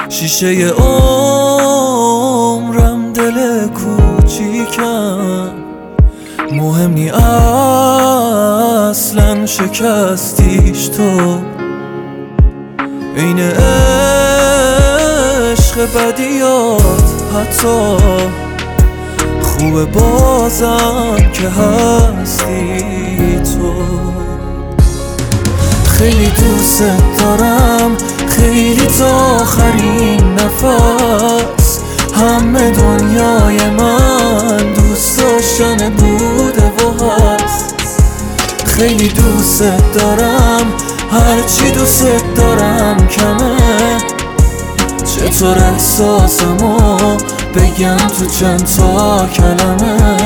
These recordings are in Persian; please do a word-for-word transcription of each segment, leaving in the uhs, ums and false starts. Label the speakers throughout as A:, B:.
A: شیشه عمرم دل کوچیکم، مهم نی اصلا شکستیش تو. این عشق بدیات حتی خوبه بازم که هستی تو. خیلی دوست دارم، خیلی تا آخرین نفس. همه دنیای من دوست داشتن بوده و هست. خیلی دوست دارم، هرچی دوست دارم کمه. چطور احساسمو بگم تو چند تا کلمه؟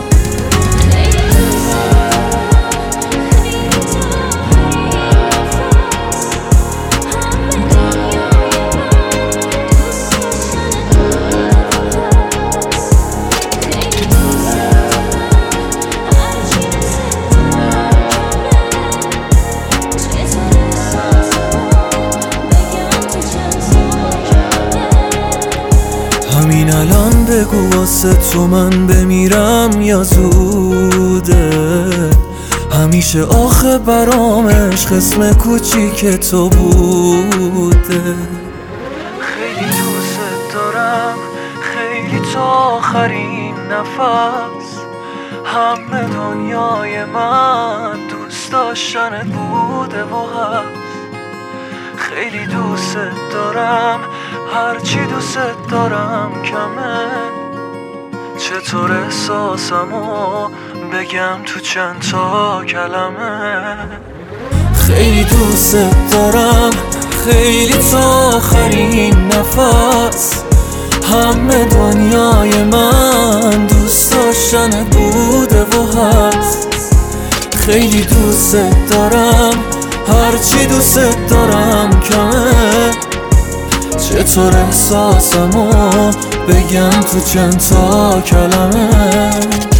A: همین الان بگو واسه تو من بمیرم یا زوده؟ همیشه آخه برامش قسم کوچیک تو بوده. خیلی دوست دارم، خیلی تا آخرین نفس. همه دنیای من دوست داشتنت بوده و هست. خیلی دوست دارم، هرچی دوست دارم کمه. چطور احساسمو بگم تو چند تا کلمه؟ خیلی دوست دارم، خیلی تا آخرین نفس. همه دنیای من دوست داشتن بوده و هست. خیلی دوست دارم، هرچی دوست دارم کمه. چطور احساسمو بگم تو چند تا کلمه؟